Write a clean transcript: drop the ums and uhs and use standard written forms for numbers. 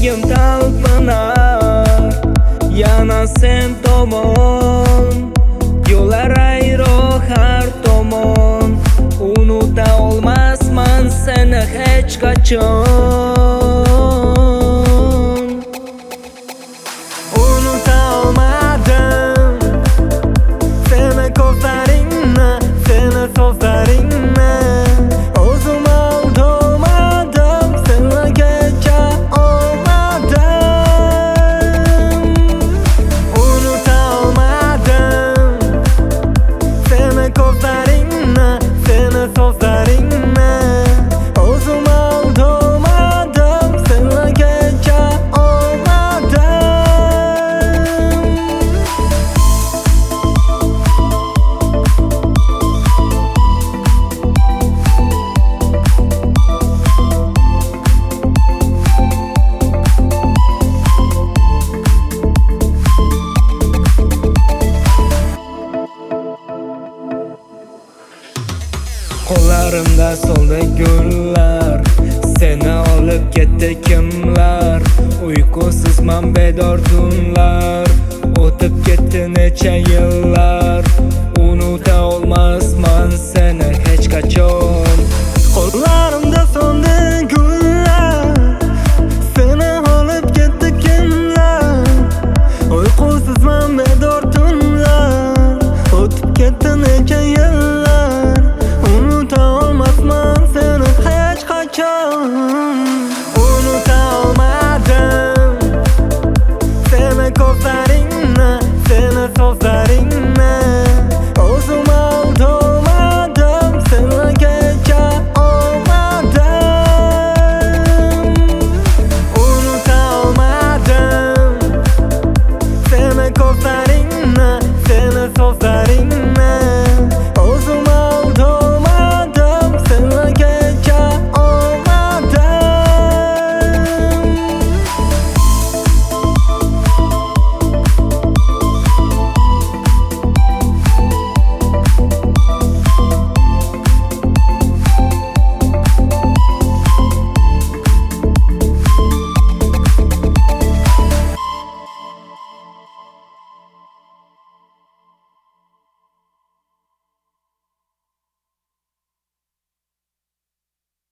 yuragim talpinar, yana sen tomon. Yo'llar ayro har tomon, unuta olmasman seni hech qachon. Unuta olmadim seni ko'zlaringni, seni so'zlaringni. O'zim aldamadim, sengacha olmadim. Unuta olmadim seni ko'zlaringni, seni so'zlaringni. O'zim aldamadim, sengacha olmadim. Qo'llarimda soldi gullar, seni olib ketdi kimlar? Uyqusizman bedor tunlar, o'tib ketdi necha yillar. Unuta olmasman seni hech qachon. Qo'llarimda soldi gullar, seni olib ketdi kimlar? Uyqusizman bedor tunlar, o'tib ketdi necha yillar. Unuta olmasman seni hech qachon.